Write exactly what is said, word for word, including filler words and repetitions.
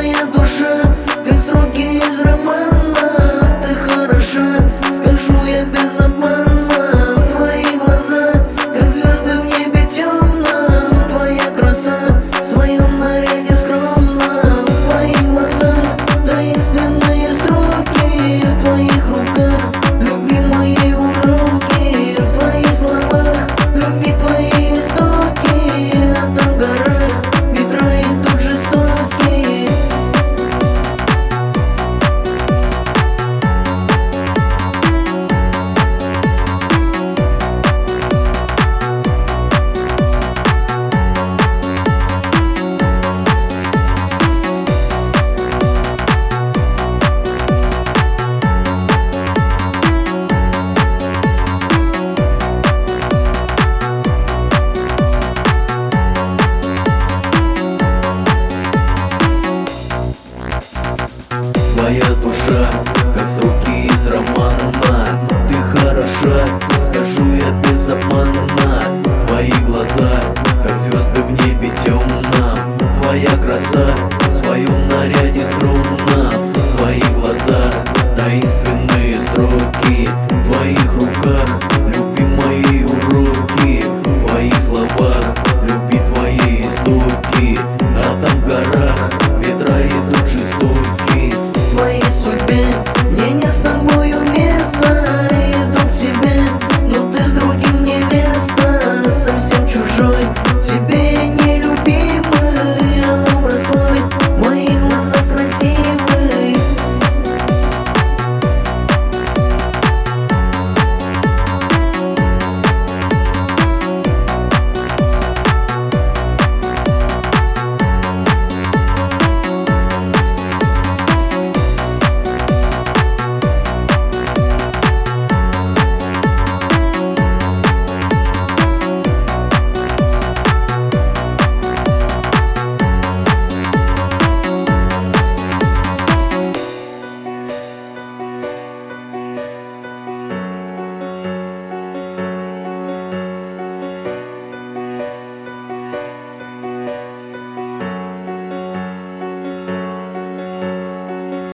Твоя душа, как строки из романа. Ты хороша, скажу я без обмана. Твои глаза, как звезды в небе темном. Твоя краса в своем наряде скромном. В твоих глазах таинственные строки. В твоих руках любви моей уроки. В твоих словах любви твои истоки. А там в горах ветра идут жестокие. Твоя душа, как строки из романа. Ты хороша, скажу я без обмана. Твои глаза, как звезды в небе темном. Твоя краса в своем наряде